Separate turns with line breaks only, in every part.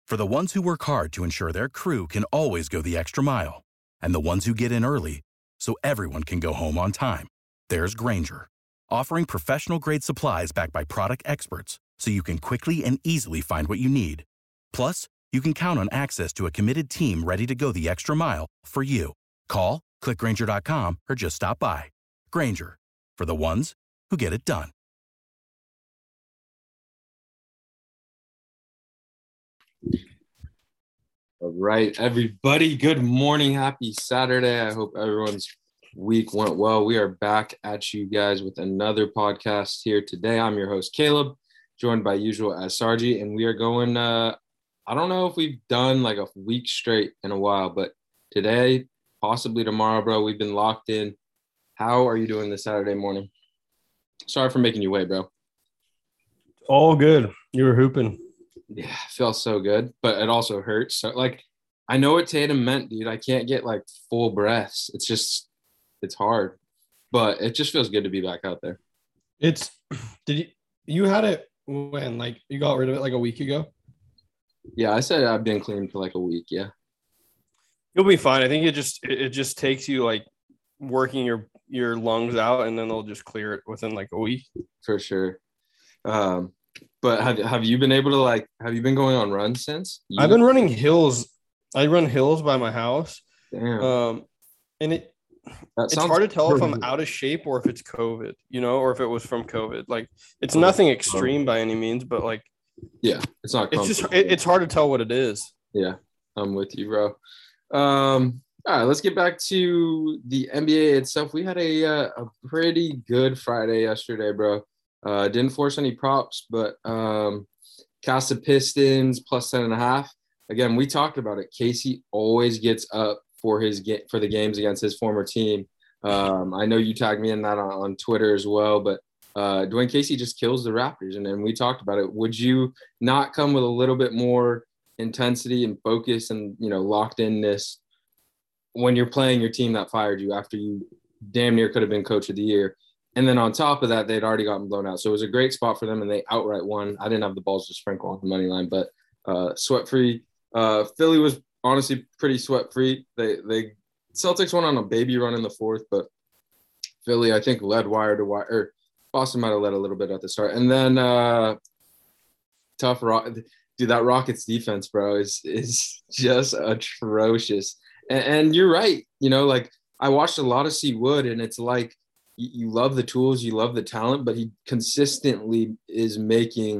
For the ones who work hard to ensure their crew can always go the extra mile, and the ones who get in early so everyone can go home on time, there's Grainger, offering professional-grade supplies backed by product experts so you can quickly and easily find what you need. Plus, you can count on access to a committed team ready to go the extra mile for you. Call, click Grainger.com, or just stop by. Grainger, for the ones who get it done.
All right, everybody. Good morning. Happy Saturday. I hope everyone's week went well. We are back at you guys with another podcast here today. I'm your host, Caleb, joined by usual as Sargi, and we are going, I don't know if we've done like a week straight in a while, but today, possibly tomorrow, bro, we've been locked in. How are you doing this Saturday morning? Sorry for making you wait, bro.
All good. You were hooping.
Yeah, feels so good, but it also hurts. So, like, I know what Tatum meant, dude. I can't get, like, full breaths. It's hard, but it just feels good to be back out there.
You had it when, like, you got rid of it like a week ago?
Yeah, I said I've been clean for, like, a week, yeah.
You'll be fine. I think it just takes you, like, working your lungs out, and then they'll just clear it within, like, a week.
For sure. But have you been able to, like, have you been going on runs since?
I've been running hills. I run hills by my house.
Damn.
And it's hard to tell if I'm out of shape or if it's COVID, or if it was from COVID. Like, it's nothing extreme by any means, but, like,
yeah, it's not.
It's hard to tell what it is.
Yeah, I'm with you, bro. All right, let's get back to the NBA itself. We had a pretty good Friday yesterday, bro. Didn't force any props, but cast the Pistons plus 10.5. Again, we talked about it. Casey always gets up for the games against his former team. I know you tagged me in that on Twitter as well, but Dwayne Casey just kills the Raptors, and we talked about it. Would you not come with a little bit more intensity and focus and locked inness when you're playing your team that fired you after you damn near could have been coach of the year? And then on top of that, they'd already gotten blown out. So it was a great spot for them, and they outright won. I didn't have the balls to sprinkle on the money line, but sweat-free. Philly was honestly pretty sweat-free. They Celtics went on a baby run in the fourth, but Philly, I think, led wire to wire. Or Boston might have led a little bit at the start. And then tough rock. Dude, that Rockets defense, bro, is just atrocious. And you're right. Like, I watched a lot of C. Wood, and it's like, you love the tools, you love the talent, but he consistently is making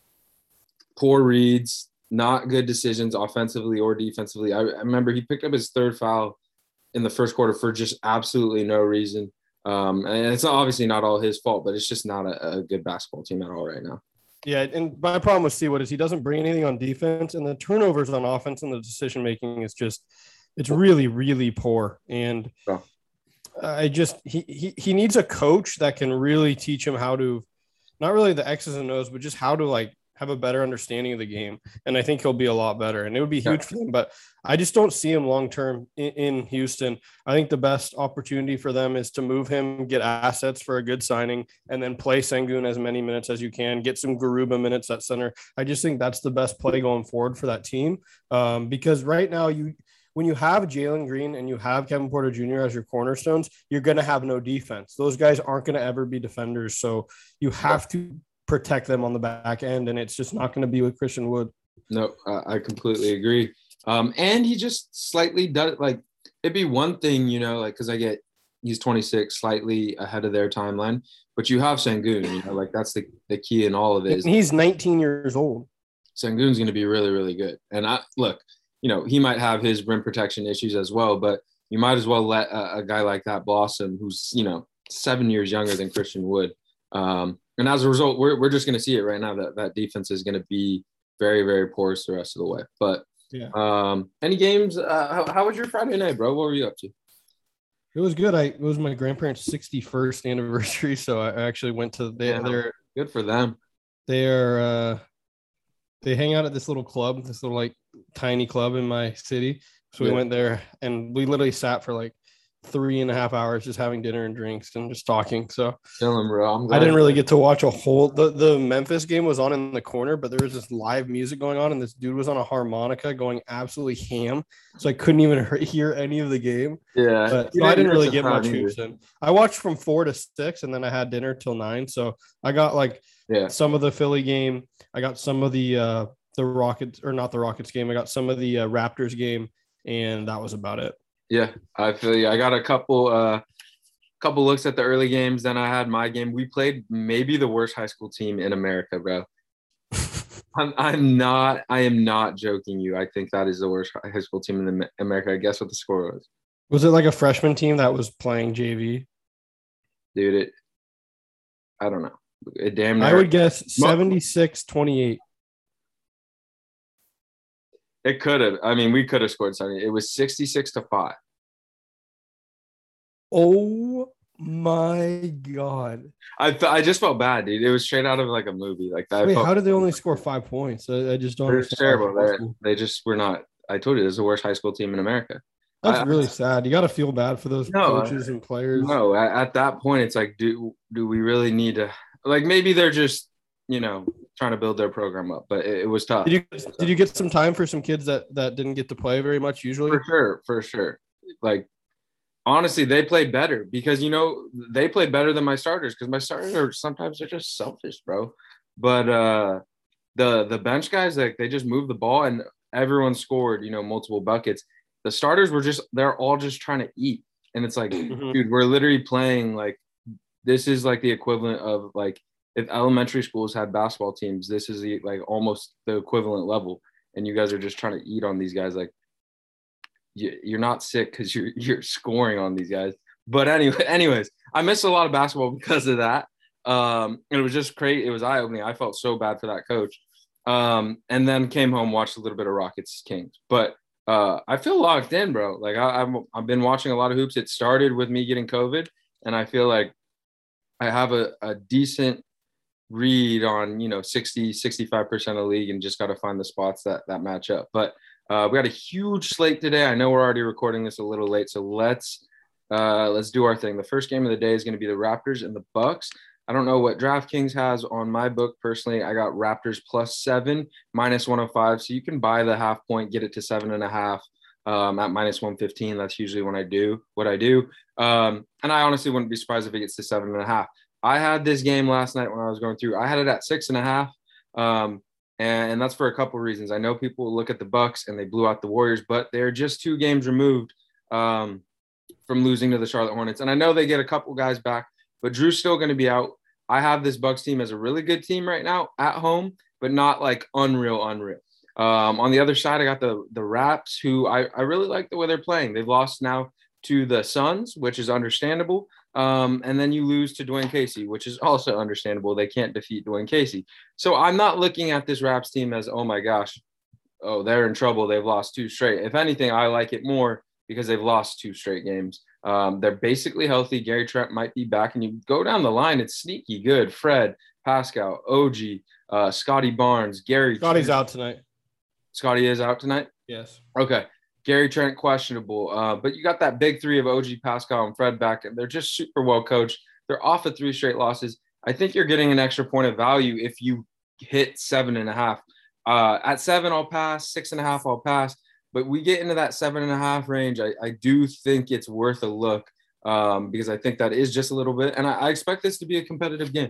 poor reads, not good decisions offensively or defensively. I remember he picked up his third foul in the first quarter for just absolutely no reason. And it's obviously not all his fault, but it's just not a good basketball team at all right now.
Yeah, and my problem with Seawood is he doesn't bring anything on defense, and the turnovers on offense and the decision-making is just – it's really, really poor. And – he needs a coach that can really teach him how to, not really the X's and O's, but just how to, like, have a better understanding of the game. And I think he'll be a lot better, and it would be huge for them, but I just don't see him long-term in Houston. I think the best opportunity for them is to move him, get assets for a good signing, and then play Sengun as many minutes as you can, get some Garuba minutes at center. I just think that's the best play going forward for that team. Because right now when you have Jalen Green and you have Kevin Porter Jr. as your cornerstones, you're going to have no defense. Those guys aren't going to ever be defenders. So you have to protect them on the back end, and it's just not going to be with Christian Wood.
No, I completely agree. And he just slightly does it. Like, it'd be one thing, like, because he's 26, slightly ahead of their timeline, but you have Sengun, like, that's the key in all of it.
He's 19 years old.
Sengun's going to be really, really good. And he might have his rim protection issues as well, but you might as well let a guy like that blossom who's, 7 years younger than Christian Wood. And as a result, we're just going to see it right now that defense is going to be very, very porous the rest of the way. But any games? How was your Friday night, bro? What were you up to?
It was good. It was my grandparents' 61st anniversary, so I actually went to their.
Good for them.
They hang out at this little club, this little, like, tiny club in my city. So we went there, and we literally sat for like 3.5 hours just having dinner and drinks and just talking. So
Chilling, bro. I'm glad
I didn't really get to watch a whole the Memphis game was on in the corner, but there was this live music going on, and this dude was on a harmonica going absolutely ham. So I couldn't even hear any of the game.
Yeah.
But so I didn't really get much hoops in. I watched from 4 to 6, and then I had dinner till 9. So I got like some of the Philly game. I got some of the Rockets, or not the Rockets game. I got some of the Raptors game, and that was about it.
Yeah, I feel you. I got a couple looks at the early games. Then I had my game. We played maybe the worst high school team in America, bro. I am not joking you. I think that is the worst high school team in America. I guess what the score was.
Was it like a freshman team that was playing JV?
Dude, I don't know. It damn near.
I would guess 76-28.
It could have. I mean, we could have scored something. It was 66-5.
Oh my God!
I just felt bad, dude. It was straight out of like a movie. Like that.
Wait, how did they only score 5 points? I just don't.
It's terrible. They just were not. I told you, this is the worst high school team in America.
That's really sad. You got to feel bad for those coaches and players.
No, at that point, it's like, do we really need to? Like, maybe they're just, trying to build their program up, but it was tough.
Did you get some time for some kids that didn't get to play very much usually?
For sure. Like, honestly, they played better because, they played better than my starters because my starters they're just selfish, bro. But the bench guys, like, they just moved the ball and everyone scored, multiple buckets. The starters they're all just trying to eat. And it's like, dude, we're literally playing like, this is like the equivalent of like, if elementary schools had basketball teams, this is like almost the equivalent level. And you guys are just trying to eat on these guys. Like, you're not sick because you're scoring on these guys. But anyways, I missed a lot of basketball because of that. It was just crazy. It was eye-opening. I felt so bad for that coach. And then came home, watched a little bit of Rockets Kings. But I feel locked in, bro. Like I've been watching a lot of hoops. It started with me getting COVID, and I feel like I have a decent read on 65% of the league, and just got to find the spots that match up. But we got a huge slate today. I know we're already recording this a little late, so let's do our thing. The first game of the day is going to be the Raptors and the Bucks. I don't know what DraftKings has on my book. Personally, I got Raptors +7, -105. So you can buy the half point, get it to 7.5 at -115. That's usually when I do what I do. And I honestly wouldn't be surprised if it gets to 7.5. I had this game last night when I was going through. I had it at 6.5. And that's for a couple of reasons. I know people look at the Bucks and they blew out the Warriors, but they're just 2 games removed from losing to the Charlotte Hornets. And I know they get a couple guys back, but Drew's still going to be out. I have this Bucks team as a really good team right now at home, but not like unreal. On the other side, I got the Raps, who I really like the way they're playing. They've lost now to the Suns, which is understandable. And then you lose to Dwayne Casey, which is also understandable. They can't defeat Dwayne Casey. So I'm not looking at this Raps team as, oh my gosh, they're in trouble. They've lost 2 straight. If anything, I like it more because they've lost 2 straight games. They're basically healthy. Gary Trent might be back, and you go down the line, it's sneaky good. Fred, Pascal, OG, Scotty Barnes, Gary.
Scotty's Trent. Out tonight.
Scotty is out tonight?
Yes.
Okay. Gary Trent questionable, but you got that big 3 of OG, Pascal, and Fred back, and they're just super well coached. They're off of 3 straight losses. I think you're getting an extra point of value if you hit 7.5. At 7, I'll pass. 6.5, I'll pass. But we get into that 7.5 range. I do think it's worth a look because I think that is just a little bit, and I expect this to be a competitive game.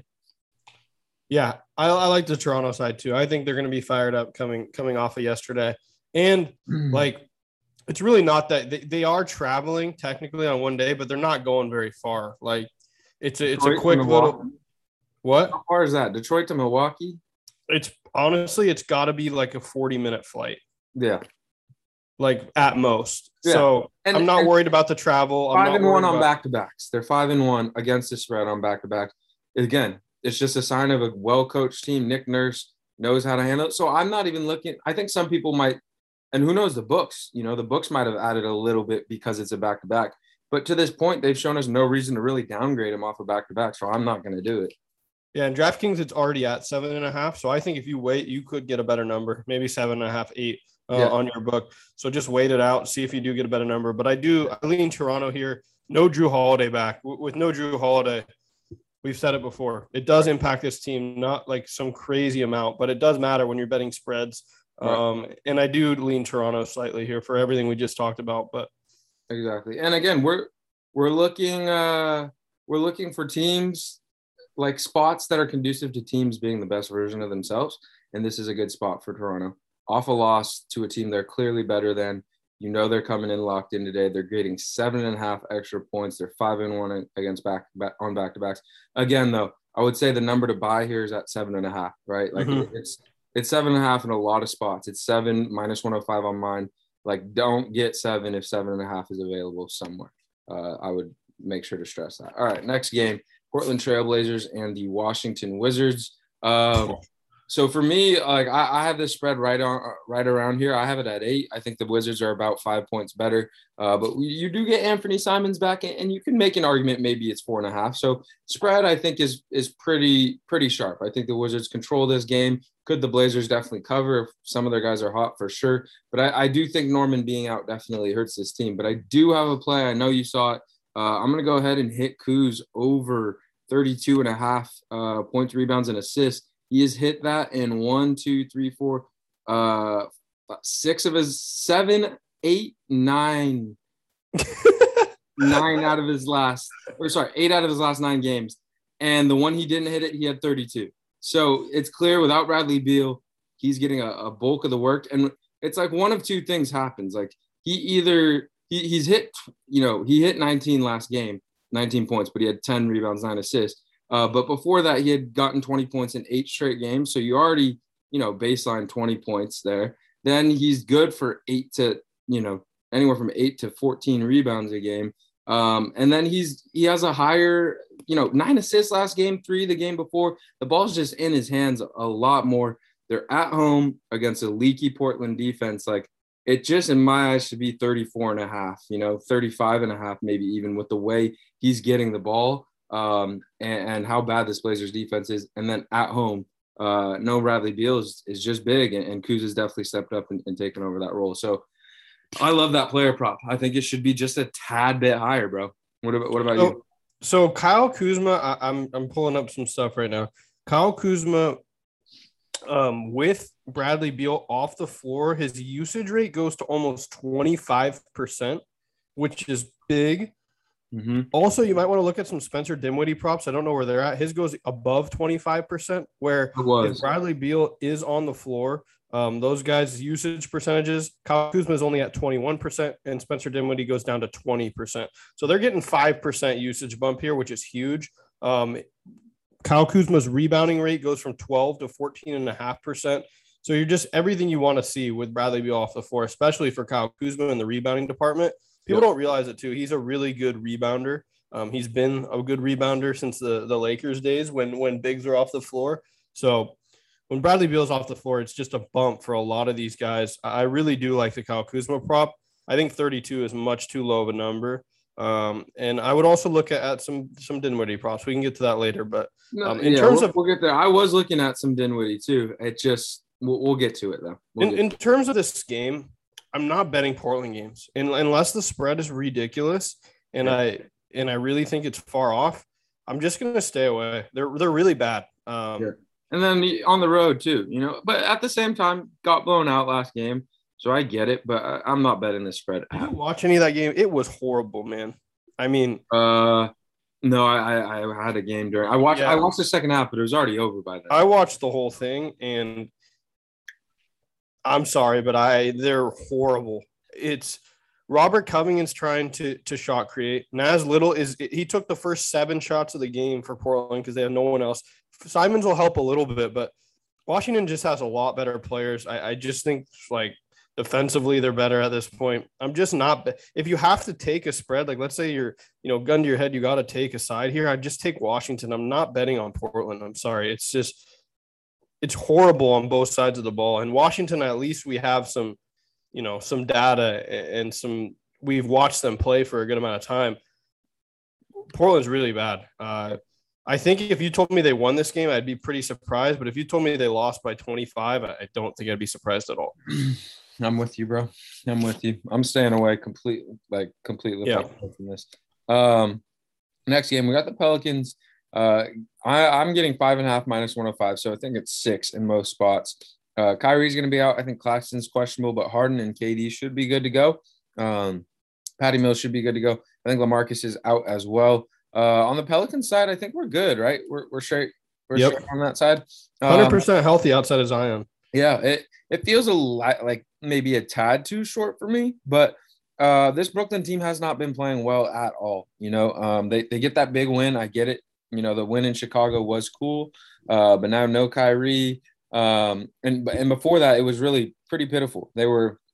Yeah, I like the Toronto side too. I think they're going to be fired up coming off of yesterday, and like. It's really not that they are traveling technically on one day, but they're not going very far. Like it's a quick little. What?
How far is that? Detroit to Milwaukee?
It's honestly, it's got to be like a 40-minute flight.
Yeah.
Like at most. Yeah. So I'm not worried about the travel.
5-1 on back-to-backs. They're 5-1 against the spread on back-to-backs. Again, it's just a sign of a well-coached team. Nick Nurse knows how to handle it. So I'm not even looking. I think some people might. And who knows, the books, the books might have added a little bit because it's a back-to-back. But to this point, they've shown us no reason to really downgrade him off a back-to-back, so I'm not going to do it.
Yeah, and DraftKings, it's already at 7.5. So I think if you wait, you could get a better number, maybe 7.5, 8 on your book. So just wait it out, see if you do get a better number. But I lean Toronto here. no Drew Holiday back. With no Drew Holiday, we've said it before. It does impact this team, not like some crazy amount, but it does matter when you're betting spreads. And I do lean Toronto slightly here for everything we just talked about. But
exactly. And again, we're looking for teams like spots that are conducive to teams being the best version of themselves. And this is a good spot for Toronto. Off a loss to a team they're clearly better than. You know they're coming in locked in today. They're getting 7.5 extra points. They're 5-1 against back-to-backs. Again, though, I would say the number to buy here is at 7.5, right? Like it's 7.5 in a lot of spots. It's 7 minus 105 on mine. Like, don't get 7 if 7.5 is available somewhere. I would make sure to stress that. All right, next game, Portland Trailblazers and the Washington Wizards. So for me, like I have this spread right around here. I have it at 8. I think the Wizards are about 5 points better. But you do get Anthony Simons back, and you can make an argument maybe it's 4.5. So spread, I think, is pretty sharp. I think the Wizards control this game. Could the Blazers definitely cover if some of their guys are hot for sure? But I do think Norman being out definitely hurts this team. But I do have a play. I know you saw it. I'm going to go ahead and hit Kuz over 32.5 points, rebounds, and assists. He has hit that in 6 of his 7, 8, 9, 9 out of his last, 8 out of his last 9 games. And the one he didn't hit it, he had 32. So it's clear without Bradley Beal, he's getting a bulk of the work. And it's like one of two things happens. Like he's hit, he hit 19 last game, 19 points, but he had 10 rebounds, 9 assists. But before that, he had gotten 20 points in 8 straight games. So you already, baseline 20 points there. Then he's good for 8 to, anywhere from 8 to 14 rebounds a game. And then he has a higher, 9 assists last game, 3 the game before. The ball's just in his hands a lot more. They're at home against a leaky Portland defense. Like, it just, in my eyes, should be 34.5, 35.5, maybe even with the way he's getting the ball. And how bad this Blazers defense is. And then at home, no Bradley Beal is just big, and Kuz has definitely stepped up and taken over that role. So I love that player prop. I think it should be just a tad bit higher, bro. What about you?
So Kyle Kuzma, I'm pulling up some stuff right now. Kyle Kuzma, with Bradley Beal off the floor, his usage rate goes to almost 25%, which is big.
Mm-hmm.
Also, you might want to look at some Spencer Dinwiddie props. I don't know where they're at. His goes above 25%, where if Bradley Beal is on the floor, those guys' usage percentages, Kyle Kuzma is only at 21%, and Spencer Dinwiddie goes down to 20%. So they're getting 5% usage bump here, which is huge. Kyle Kuzma's rebounding rate goes from 12 to 14.5%. So you're just everything you want to see with Bradley Beal off the floor, especially for Kyle Kuzma in the rebounding department. People don't realize it too. He's a really good rebounder. He's been a good rebounder since the Lakers days when bigs are off the floor. So when Bradley Beal's off the floor, it's just a bump for a lot of these guys. I really do like the Kyle Kuzma prop. I think 32 is much too low of a number. And I would also look at some Dinwiddie props. We can get to that later. But we'll
get there. I was looking at some Dinwiddie too. It just we'll get to it though.
In terms of this game, I'm not betting Portland games unless the spread is ridiculous and I really think it's far off. I'm just going to stay away. They're really bad.
And then on the road too, but at the same time got blown out last game. So I get it, but I'm not betting the spread.
Did you watch any of that game? It was horrible, man. I mean,
no, I had a game during. I watched the second half, but it was already over by then.
I watched the whole thing, and I'm sorry, but they're horrible. It's Robert Covington's trying to shot create. Naz Little he took the first 7 shots of the game for Portland because they have no one else. Simons will help a little bit, but Washington just has a lot better players. I just think like defensively they're better at this point. I'm just not. If you have to take a spread, like let's say you're gun to your head, you got to take a side here. I just take Washington. I'm not betting on Portland. I'm sorry. It's horrible on both sides of the ball. And Washington, at least we have some data and we've watched them play for a good amount of time. Portland's really bad. I think if you told me they won this game, I'd be pretty surprised. But if you told me they lost by 25, I don't think I'd be surprised at all.
I'm with you, bro. I'm with you. I'm staying away completely
yeah.
from this. Next game, we got the Pelicans. I'm getting 5.5 minus 105, so I think it's 6 in most spots. Kyrie's going to be out. I think Claxton's questionable, but Harden and KD should be good to go. Patty Mills should be good to go. I think LaMarcus is out as well. On the Pelicans side, I think we're good, right? We're straight. We're straight on that side.
100% healthy outside of Zion.
Yeah, it feels a lot like maybe a tad too short for me, but this Brooklyn team has not been playing well at all. They get that big win. I get it. The win in Chicago was cool, but now no Kyrie. And before that, it was really pretty pitiful. They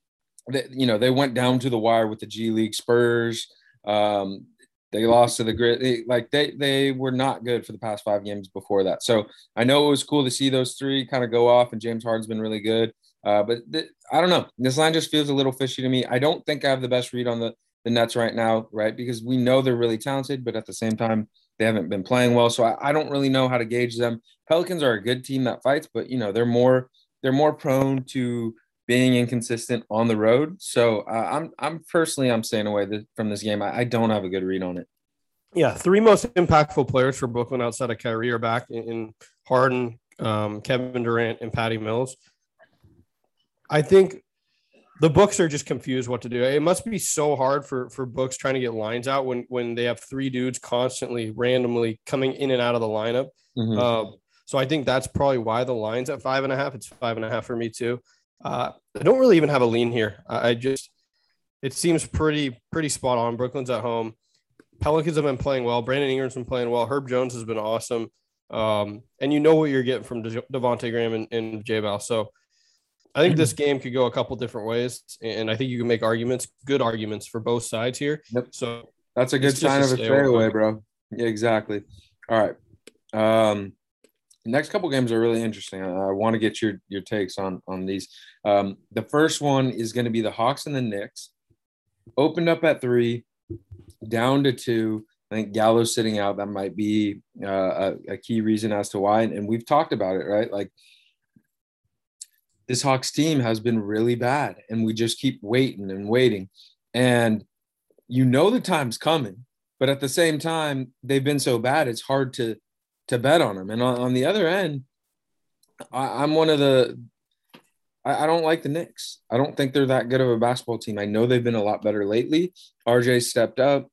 went down to the wire with the G League Spurs. They lost to the Grit. They were not good for the past 5 games before that. So I know it was cool to see those 3 kind of go off, and James Harden's been really good. But I don't know. This line just feels a little fishy to me. I don't think I have the best read on the Nets right now, right? Because we know they're really talented, but at the same time, they haven't been playing well. So I don't really know how to gauge them. Pelicans are a good team that fights, but they're more prone to being inconsistent on the road. So I'm staying away from this game. I don't have a good read on it.
Yeah, 3 most impactful players for Brooklyn outside of Kyrie are back in Harden, Kevin Durant, and Patty Mills. I think the books are just confused what to do. It must be so hard for books trying to get lines out when they have 3 dudes constantly randomly coming in and out of the lineup. Mm-hmm. So I think that's probably why the line's at 5.5. It's 5.5 for me too. I don't really even have a lean here. It seems pretty spot on. Brooklyn's at home. Pelicans have been playing well. Brandon Ingram's been playing well. Herb Jones has been awesome. And you know what you're getting from Devontae Graham and J-Bal. So I think this game could go a couple different ways, and I think you can make good arguments for both sides here.
Yep.
So
that's a good sign of a fairway, bro. Yeah, exactly. All right. Next couple games are really interesting. I want to get your takes on these. The first one is going to be the Hawks and the Knicks. Opened up at 3, down to 2. I think Gallo's sitting out. That might be a key reason as to why. And we've talked about it, right? Like, this Hawks team has been really bad, and we just keep waiting and waiting. And the time's coming, but at the same time, they've been so bad, it's hard to bet on them. And on the other end, I'm one of the – I don't like the Knicks. I don't think they're that good of a basketball team. I know they've been a lot better lately. RJ stepped up.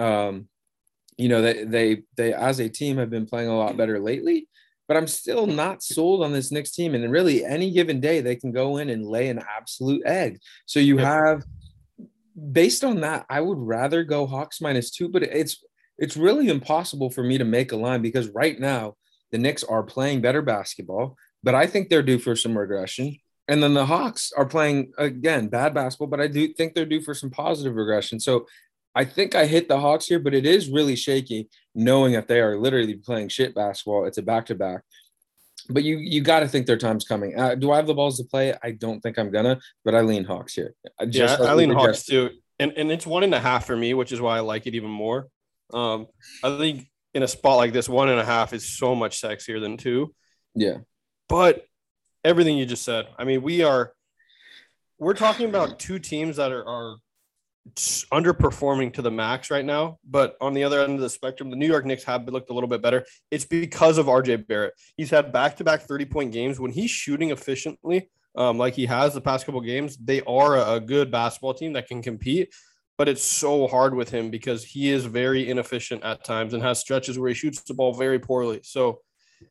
They as a team have been playing a lot better lately. But I'm still not sold on this Knicks team. And really, any given day, they can go in and lay an absolute egg. So you have, based on that, I would rather go Hawks -2. But it's really impossible for me to make a line because right now, the Knicks are playing better basketball. But I think they're due for some regression. And then the Hawks are playing, again, bad basketball. But I do think they're due for some positive regression. So I think I hit the Hawks here, but it is really shaky knowing that they are literally playing shit basketball. It's a back-to-back. But you got to think their time's coming. Do I have the balls to play? I don't think I'm going to, but I lean Hawks here.
I lean Hawks too. And it's 1.5 for me, which is why I like it even more. I think in a spot like this, 1.5 is so much sexier than 2.
Yeah.
But everything you just said, I mean, we're talking about 2 teams that are underperforming to the max right now, but on the other end of the spectrum, the New York Knicks have looked a little bit better. It's because of RJ Barrett. He's had back-to-back 30-point games. When he's shooting efficiently, like he has the past couple games, they are a good basketball team that can compete, but it's so hard with him because he is very inefficient at times and has stretches where he shoots the ball very poorly. So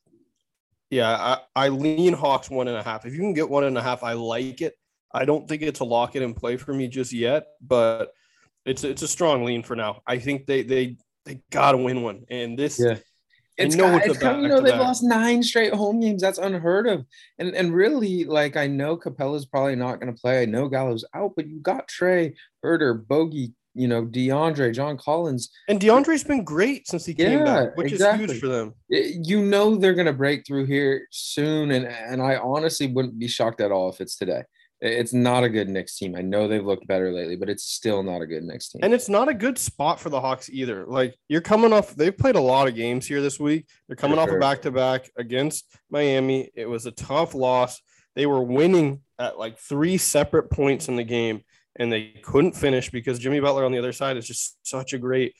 yeah, I lean Hawks 1.5. If you can get 1.5, I like it. I don't think it's a lock it and play for me just yet, but it's a strong lean for now. I think they got to win one. And this,
yeah. It's coming, they've lost 9 straight home games. That's unheard of. And really, like, I know Capella's probably not going to play. I know Gallo's out, but you got Trey, Herder, Bogey, DeAndre, John Collins.
And DeAndre's been great since he came back, which is huge for them.
They're going to break through here soon. And I honestly wouldn't be shocked at all if it's today. It's not a good Knicks team. I know they've looked better lately, but it's still not a good Knicks team.
And it's not a good spot for the Hawks either. Like, you're coming off – they've played a lot of games here this week. They're coming off a back-to-back against Miami. It was a tough loss. They were winning at, 3 separate points in the game, and they couldn't finish because Jimmy Butler on the other side is just such a great,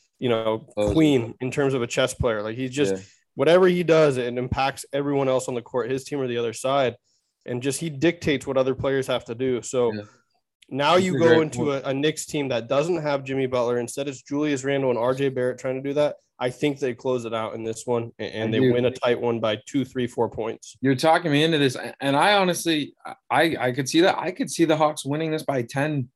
queen in terms of a chess player. Like he's just whatever he does, it impacts everyone else on the court, his team or the other side, and just he dictates what other players have to do. So now you go into a Knicks team that doesn't have Jimmy Butler. Instead, it's Julius Randle and RJ Barrett trying to do that. I think they close it out in this one, and they win a tight one by 2, 3, 4 points.
You're talking me into this, and I honestly, I could see that. I could see the Hawks winning this by 10.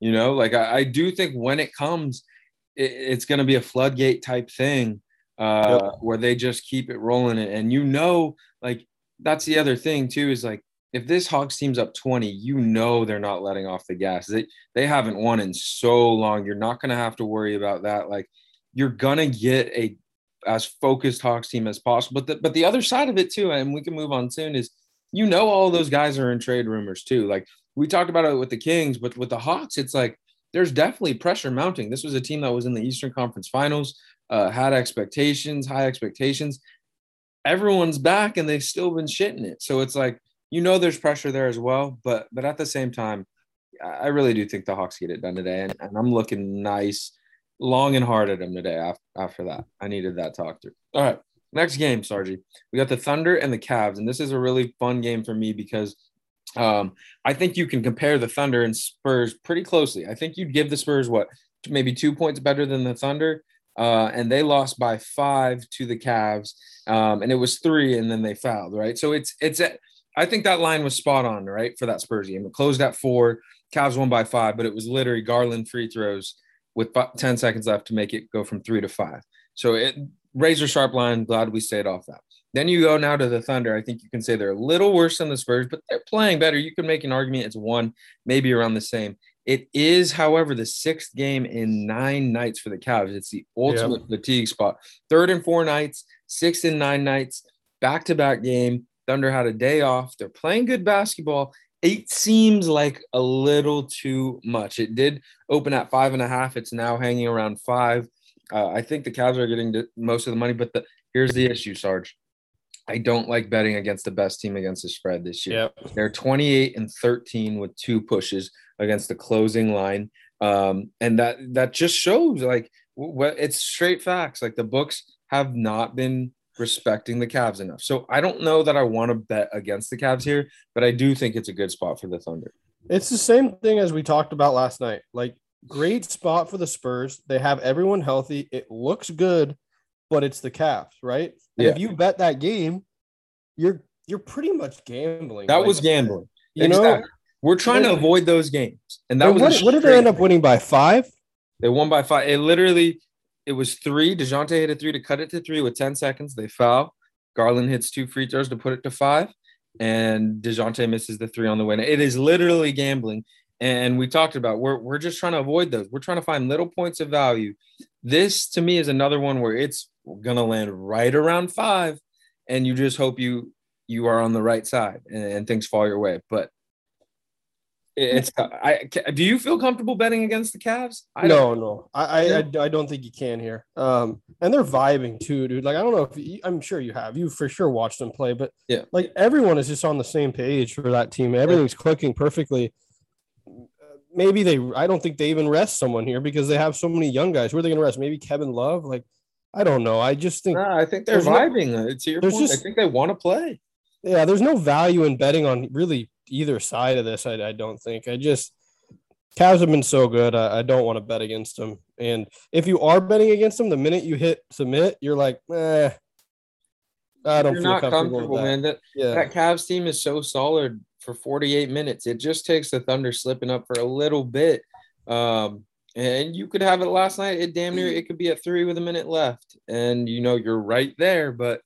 I do think when it comes, it's going to be a floodgate type thing where they just keep it rolling. And that's the other thing too is like if this Hawks team's up 20, they're not letting off the gas. They haven't won in so long. You're not going to have to worry about that. Like, you're going to get a as focused Hawks team as possible. But the other side of it too, and we can move on soon, is all those guys are in trade rumors too. Like we talked about it with the Kings, but with the Hawks, it's like there's definitely pressure mounting. This was a team that was in the Eastern Conference Finals, had high expectations. Everyone's back and they've still been shitting it. So it's like, there's pressure there as well. But at the same time, I really do think the Hawks get it done today. And I'm looking nice, long and hard at them today after that. I needed that talk through. All right. Next game, Sargi. We got the Thunder and the Cavs. And this is a really fun game for me because I think you can compare the Thunder and Spurs pretty closely. I think you'd give the Spurs, maybe 2 points better than the Thunder. And they lost by 5 to the Cavs. And it was 3, and then they fouled, right? So I think that line was spot on, right, for that Spurs game. It closed at 4. Cavs won by 5, but it was literally Garland free throws with 10 seconds left to make it go from 3 to 5. So razor sharp line. Glad we stayed off that. Then you go now to the Thunder. I think you can say they're a little worse than the Spurs, but they're playing better. You can make an argument it's 1, maybe around the same. It is, however, the 6th game in 9 nights for the Cavs. It's the ultimate fatigue spot. 3rd and 4 nights, 6th and 9 nights, back-to-back game. Thunder had a day off. They're playing good basketball. 8 seems like a little too much. It did open at 5.5. It's now hanging around 5. I think the Cavs are getting most of the money, but here's the issue, Sarge. I don't like betting against the best team against the spread this year. Yep. They're 28-13 with 2 pushes against the closing line. And that just shows it's straight facts. Like the books have not been respecting the Cavs enough. So I don't know that I want to bet against the Cavs here, but I do think it's a good spot for the Thunder.
It's the same thing as we talked about last night. Like great spot for the Spurs. They have everyone healthy. It looks good, but it's the Cavs, right? And if you bet that game, you're pretty much gambling.
That was gambling. We're trying to avoid those games. And that was
what did they end up winning by 5?
They won by 5. It was 3. DeJounte hit a 3 to cut it to 3 with 10 seconds. They foul. Garland hits 2 free throws to put it to 5. And DeJounte misses the 3 on the win. It is literally gambling. And we talked about we're just trying to avoid those. We're trying to find little points of value. This, to me, is another one where it's going to land right around 5. And you just hope you are on the right side and things fall your way. But do you feel comfortable betting against the Cavs?
No. I don't think you can here. And they're vibing too, dude. Like, I don't know if I'm sure you have. You for sure watched them play, but like everyone is just on the same page for that team. Everything's clicking perfectly. Maybe I don't think they even rest someone here because they have so many young guys. Who are they going to rest? Maybe Kevin Love? Like, I don't know. I just think
I think they're vibing. To your point, I think they want to play.
Yeah, there's no value in betting on really either side of this. I don't think. Cavs have been so good. I don't want to bet against them. And if you are betting against them, the minute you hit submit, you're like, I don't feel comfortable with that.
Man. That Cavs team is so solid for 48 minutes. It just takes the Thunder slipping up for a little bit. And you could have it last night. It damn near it could be at 3 with a minute left. And you're right there, but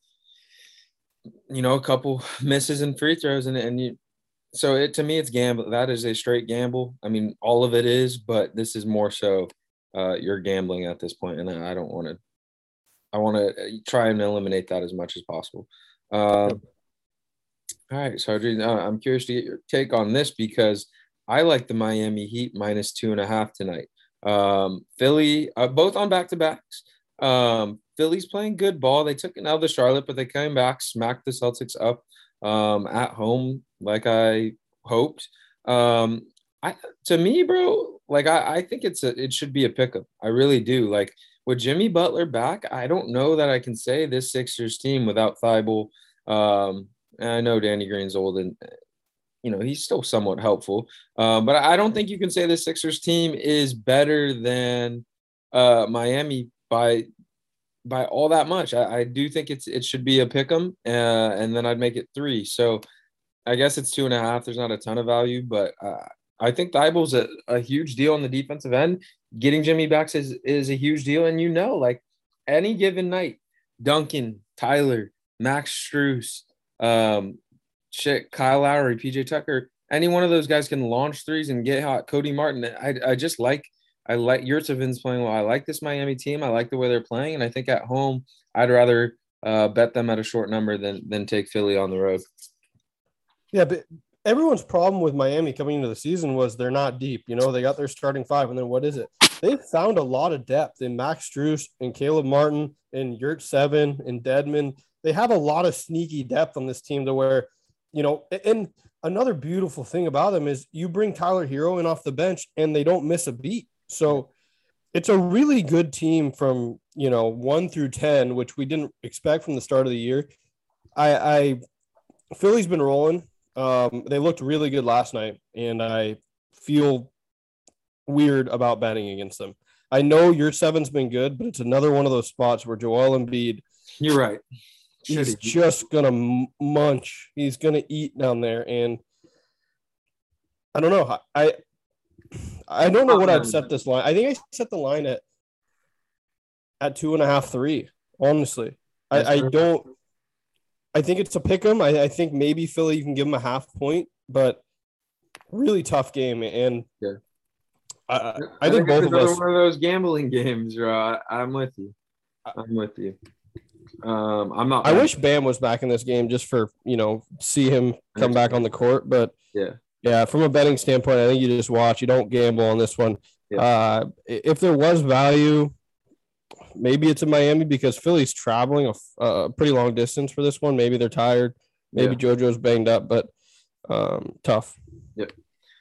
a couple misses and free throws so to me it's gamble. That is a straight gamble. I mean, all of it is, but this is more so you're gambling at this point, and I don't want to. I want to try and eliminate that as much as possible. All right, Sarge, I'm curious to get your take on this because I like the Miami Heat -2.5 tonight. Philly, both on back-to-backs. Philly's playing good ball. They took it out of the Charlotte, but they came back, smacked the Celtics up at home like I hoped. To me, bro, like I think it should be a pickup. I really do. Like with Jimmy Butler back, I don't know that I can say this Sixers team without Thibault. And I know Danny Green's old and he's still somewhat helpful. But I don't think you can say the Sixers team is better than Miami by all that much. I do think it should be a pick 'em, and then I'd make it 3. So I guess it's 2.5. There's not a ton of value, but I think Thibault's a huge deal on the defensive end. Getting Jimmy back is a huge deal, and like any given night, Duncan, Tyler, Max Strus, Kyle Lowry, PJ Tucker, any one of those guys can launch threes and get hot. Cody Martin, I just like Yurtsevins playing well. I like this Miami team. I like the way they're playing, and I think at home I'd rather bet them at a short number than take Philly on the road.
Yeah, but everyone's problem with Miami coming into the season was they're not deep. They got their starting 5, and then what is it? They've found a lot of depth in Max Strus and Caleb Martin and Yurtseven and Dedmon. They have a lot of sneaky depth on this team to where, and another beautiful thing about them is you bring Tyler Hero in off the bench and they don't miss a beat. So it's a really good team from, 1 through 10, which we didn't expect from the start of the year. Philly's been rolling. They looked really good last night, and I feel weird about betting against them. I know your 7's been good, but it's another one of those spots where Joel Embiid.
You're right.
He's just going to munch. He's going to eat down there, and I don't know. I don't know what I'd set this line. I think I set the line at 2.5, 3, honestly. I don't – I think it's a pick 'em. I think maybe Philly, you can give them a half point, but really tough game. And
yeah.
I think both of us –
one of those gambling games, bro. I'm with you. I'm not –
I wish Bam was back in this game just for, see him come back on the court. But, yeah, from a betting standpoint, I think you just watch. You don't gamble on this one. Yeah. If there was value – maybe it's in Miami because Philly's traveling a pretty long distance for this one. Maybe they're tired. Maybe JoJo's banged up, but tough.
Yep.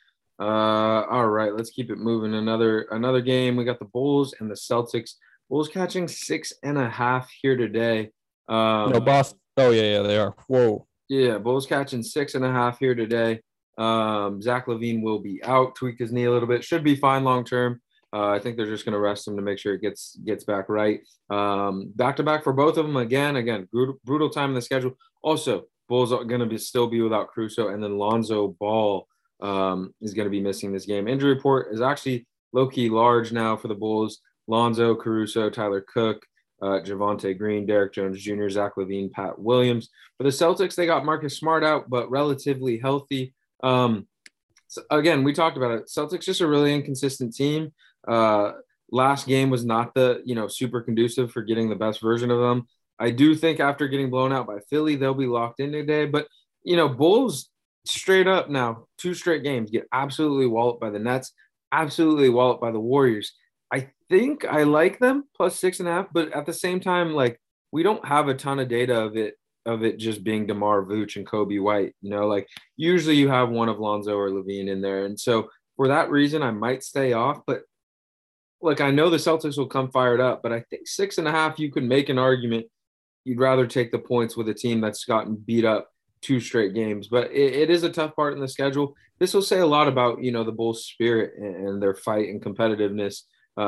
All right, let's keep it moving. Another game. We got the Bulls and the Celtics. Bulls catching 6.5 here today.
Boston. Oh, yeah, they are. Whoa.
Yeah, Bulls catching 6.5 here today. Zach LaVine will be out, tweak his knee a little bit. Should be fine long term. I think they're just going to rest him to make sure it gets back right. Back-to-back for both of them. Again, brutal time in the schedule. Also, Bulls are going to still be without Caruso, and then Lonzo Ball is going to be missing this game. Injury report is actually low-key large now for the Bulls. Lonzo, Caruso, Tyler Cook, Javonte Green, Derek Jones Jr., Zach LaVine, Pat Williams. For the Celtics, they got Marcus Smart out, but relatively healthy. So again, we talked about it. Celtics just a really inconsistent team. Last game was not the super conducive for getting the best version of them. I do think after getting blown out by Philly, they'll be locked in today. But Bulls straight up now 2 straight games get absolutely walloped by the Nets, absolutely walloped by the Warriors. I think I like them plus 6.5, but at the same time, like we don't have a ton of data of it just being DeMar Vooch and Kobe White. Like usually you have one of Lonzo or LaVine in there, and so for that reason I might stay off. But look, I know the Celtics will come fired up, but I think 6.5, you could make an argument you'd rather take the points with a team that's gotten beat up 2 straight games. But it is a tough part in the schedule. This will say a lot about, the Bulls' spirit and their fight and competitiveness,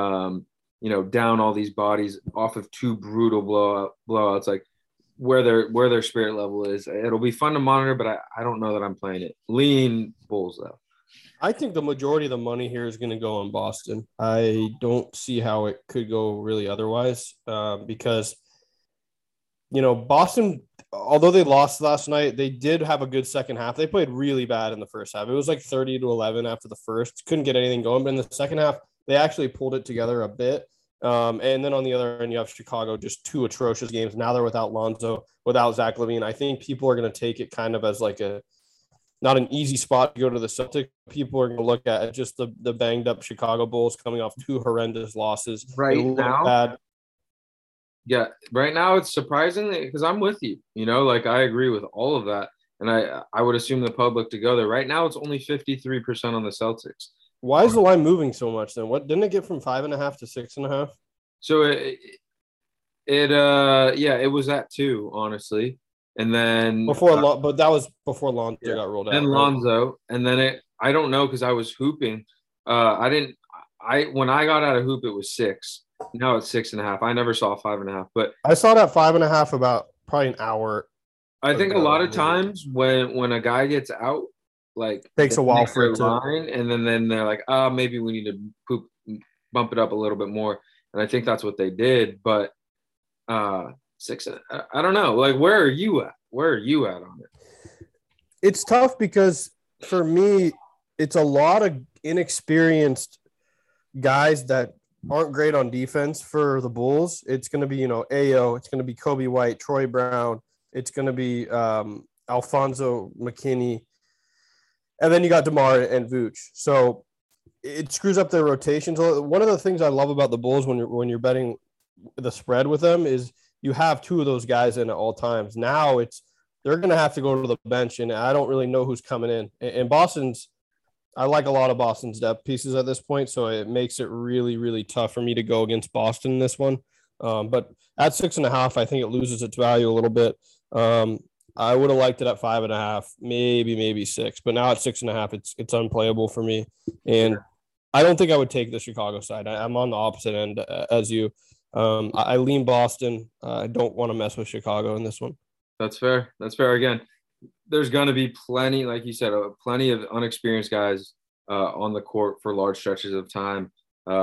down all these bodies off of 2 brutal blowouts, like where their spirit level is. It'll be fun to monitor, but I don't know that I'm playing it. Lean Bulls, though.
I think the majority of the money here is going to go on Boston. I don't see how it could go really otherwise because, Boston, although they lost last night, they did have a good second half. They played really bad in the first half. It was like 30-11 after the first. Couldn't get anything going. But in the second half, they actually pulled it together a bit. And then on the other end, you have Chicago, just 2 atrocious games. Now they're without Lonzo, without Zach LaVine. I think people are going to take it kind of as like not an easy spot to go to the Celtics. People are going to look at just the banged up Chicago Bulls coming off 2 horrendous losses.
Right now, yeah, right now it's surprisingly, because I'm with you. Like I agree with all of that, and I would assume the public to go there. Right now, it's only 53% on the Celtics.
Why is the line moving so much then? What didn't it get from 5.5 to 6.5?
So it was that 2, honestly. And then
But that was before Lonzo
yeah.
got rolled
Then
out, right?
Lonzo, and then I don't know because I was hooping. When I got out of hoop, it was 6. Now it's 6.5. I never saw 5.5, but
I saw that 5.5 about probably an hour
I think a
ago,
lot of
maybe.
times when a guy gets out, like
Takes
they
a while
make
for
their
it to.
line, and then they're like, maybe we need to bump it up a little bit more. And I think that's what they did. But 6, I don't know. Like, where are you at? Where are you at on it?
It's tough because for me, it's a lot of inexperienced guys that aren't great on defense for the Bulls. It's going to be, Ayo. It's going to be Kobe White, Troy Brown. It's going to be Alfonso McKinney. And then you got DeMar and Vooch. So it screws up their rotations. One of the things I love about the Bulls when you're betting the spread with them is you have 2 of those guys in at all times. Now they're going to have to go to the bench, and I don't really know who's coming in. And I like a lot of Boston's depth pieces at this point, so it makes it really, really tough for me to go against Boston in this one. But at 6.5, I think it loses its value a little bit. I would have liked it at 5.5, maybe 6, but now at 6.5, it's unplayable for me. And I don't think I would take the Chicago side. I'm on the opposite end as you. I lean Boston. I don't want to mess with Chicago in this one.
That's fair. That's fair. Again, there's going to be plenty, like you said, plenty of unexperienced guys on the court for large stretches of time.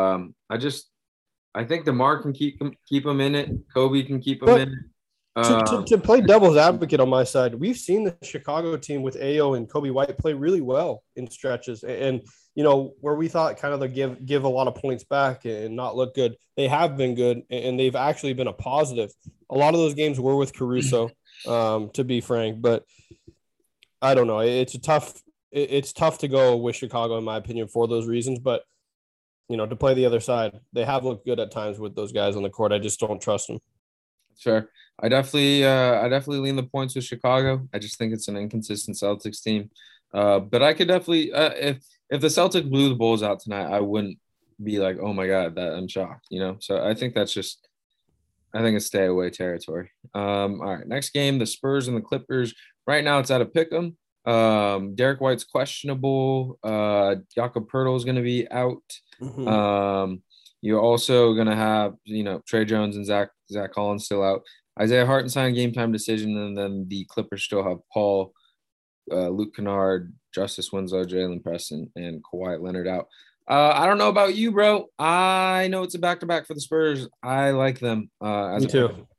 I think DeMar can keep them in it. Kobe can keep them in it.
To play devil's advocate on my side, we've seen the Chicago team with Ayo and Kobe White play really well in stretches. And where we thought kind of they give a lot of points back and not look good, they have been good, and they've actually been a positive. A lot of those games were with Caruso, to be frank, but I don't know. It's tough to go with Chicago, in my opinion, for those reasons. But, to play the other side, they have looked good at times with those guys on the court. I just don't trust them.
Sure. I definitely lean the points with Chicago. I just think it's an inconsistent Celtics team. But I could definitely, if the Celtics blew the Bulls out tonight, I wouldn't be like, oh my God, that I'm shocked, So I think it's stay away territory. All right, next game, the Spurs and the Clippers. Right now it's at a pick'em. Derek White's questionable. Jakob Poeltl is going to be out.
Mm-hmm.
You're also going to have, Trey Jones and Zach Collins still out. Isaiah Hartenstein game time decision, and then the Clippers still have Paul, Luke Kennard, Justice Winslow, Jalen Preston, and Kawhi Leonard out. I don't know about you, bro. I know it's a back-to-back for the Spurs. I like them.
Me too.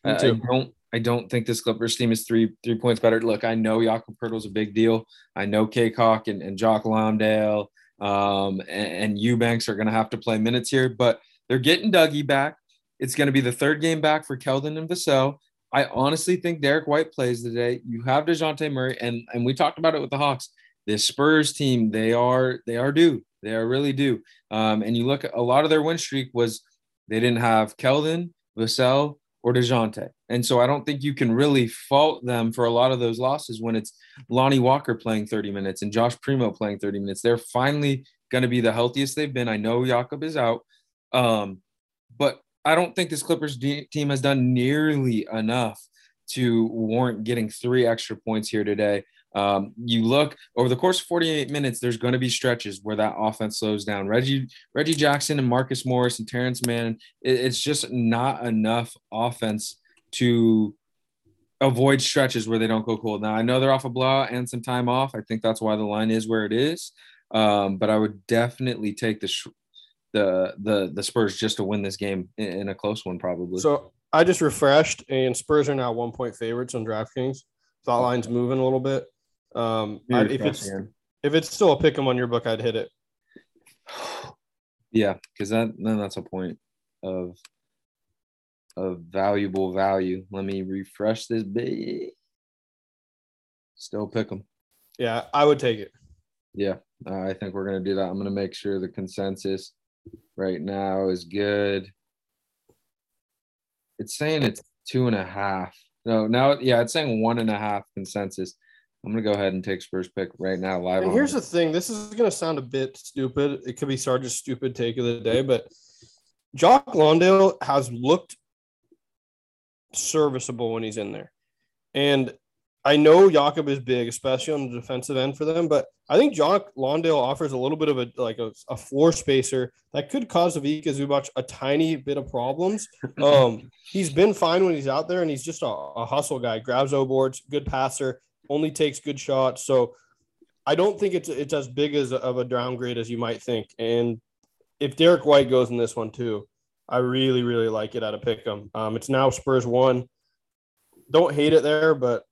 I don't think this Clippers team is three points better. Look, I know Jakob Poeltl is a big deal. I know Kaycock and Jock Landale and Eubanks are going to have to play minutes here, but they're getting Dougie back. It's going to be the 3rd game back for Keldon and Vassell. I honestly think Derek White plays today. You have DeJounte Murray, and we talked about it with the Hawks. This Spurs team, they are due. They are really due. And you look at a lot of their win streak was they didn't have Keldon, Vassell, or DeJounte. And so I don't think you can really fault them for a lot of those losses when it's Lonnie Walker playing 30 minutes and Josh Primo playing 30 minutes. They're finally going to be the healthiest they've been. I know Jakob is out, but I don't think this Clippers team has done nearly enough to warrant getting 3 extra points here today. You look over the course of 48 minutes, there's going to be stretches where that offense slows down. Reggie Jackson and Marcus Morris and Terrence Mann, it's just not enough offense to avoid stretches where they don't go cold. Now, I know they're off a blowout and some time off. I think that's why the line is where it is. But I would definitely take the Spurs just to win this game in a close one, probably.
So I just refreshed, and Spurs are now 1-point favorites on DraftKings. Thought line's moving a little bit. If it's still a pick 'em on your book, I'd hit it.
Yeah, because then that's a point of valuable value. Let me refresh this bit. Still pick 'em.
Yeah, I would take it.
Yeah, I think we're gonna do that. I'm gonna make sure the consensus right now is good. It's saying it's 2.5. No, now, yeah, it's saying 1.5 consensus. I'm going to go ahead and take Spurs pick right now live.
And here's the thing. This is going to sound a bit stupid. It could be Sarge's stupid take of the day, but Jock Landale has looked serviceable when he's in there. And I know Jakob is big, especially on the defensive end for them, but I think Jock Landale offers a little bit of a floor spacer that could cause Ivica Zubac a tiny bit of problems. He's been fine when he's out there, and he's just a hustle guy. Grabs O boards, good passer, only takes good shots. So I don't think it's as big of a downgrade as you might think. And if Derek White goes in this one too, I really, really like it at a pick 'em. It's now Spurs 1. Don't hate it there, but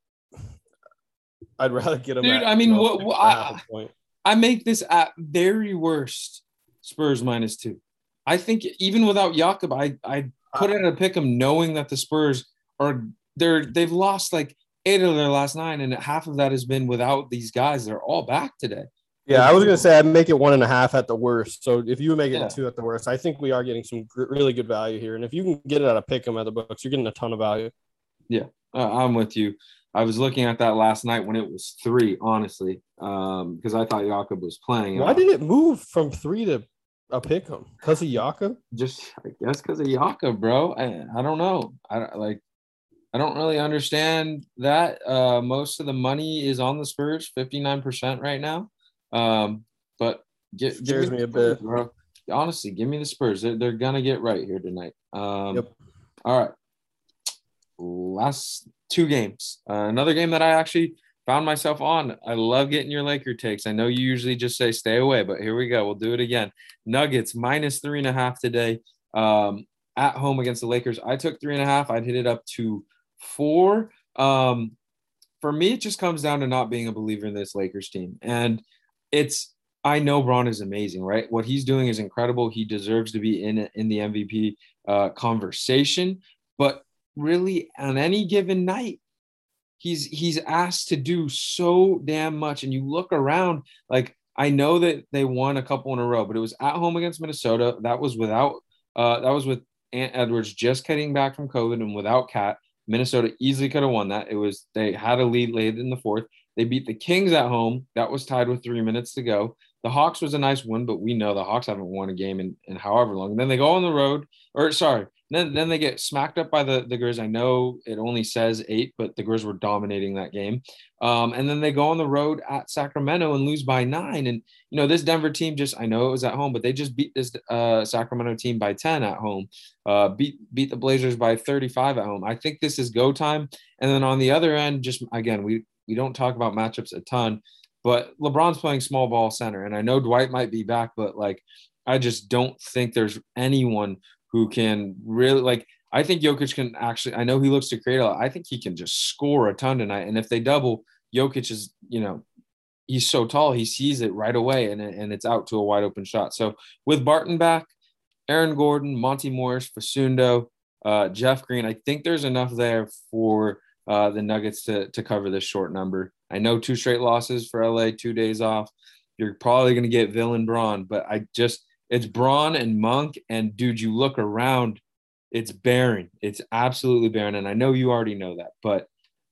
I'd rather get him.
Dude, I make this at very worst Spurs -2. I think even without Jakob, I put it at a pick 'em knowing that the Spurs they've lost like 8 of their last 9, and half of that has been without these guys. They're all back today.
Yeah, I was going to say I'd make it 1.5 at the worst. So if you make it 2 at the worst, I think we are getting some really good value here. And if you can get it at a pick 'em at the books, you're getting a ton of value.
Yeah, I'm with you. I was looking at that last night when it was 3, honestly, because I thought Jakob was playing.
Why did it move from 3 to a pick 'em? Because of Jakob?
Just, I guess, because of Jakob, bro. I don't know. I don't really understand that. Most of the money is on the Spurs, 59% right now. But
scares me a bit,
bro. Honestly, give me the Spurs. They're gonna get right here tonight.
Yep.
All right. Last 2 games. Another game that I actually found myself on. I love getting your Laker takes. I know you usually just say stay away, but here we go. We'll do it again. Nuggets -3.5 today. At home against the Lakers. I took 3.5. I'd hit it up to 4. For me, it just comes down to not being a believer in this Lakers team. And I know Bron is amazing, right? What he's doing is incredible. He deserves to be in the MVP conversation. But really, on any given night, he's asked to do so damn much. And you look around, like, I know that they won a couple in a row, but it was at home against Minnesota. That was with Ant Edwards just getting back from COVID and without Cat. Minnesota easily could have won that. They had a lead late in the 4th. They beat the Kings at home. That was tied with 3 minutes to go. The Hawks was a nice win, but we know the Hawks haven't won a game in however long. And then they go on the road, then they get smacked up by the Grizz. I know it only says 8, but the Grizz were dominating that game. And then they go on the road at Sacramento and lose by 9. And, this Denver team I know it was at home, but they just beat this Sacramento team by 10 at home, beat the Blazers by 35 at home. I think this is go time. And then on the other end, just again, we don't talk about matchups a ton, but LeBron's playing small ball center. And I know Dwight might be back, but I just don't think there's anyone who can really I think Jokic can actually, I know he looks to create a lot. I think he can just score a ton tonight. And if they double, Jokic is, he's so tall, he sees it right away and it's out to a wide open shot. So with Barton back, Aaron Gordon, Monty Morris, Fasundo, Jeff Green, I think there's enough there for the Nuggets to cover this short number. I know 2 straight losses for LA, 2 days off. You're probably going to get villain Bron, but it's Bron and Monk, and dude, you look around, it's barren. It's absolutely barren, and I know you already know that, but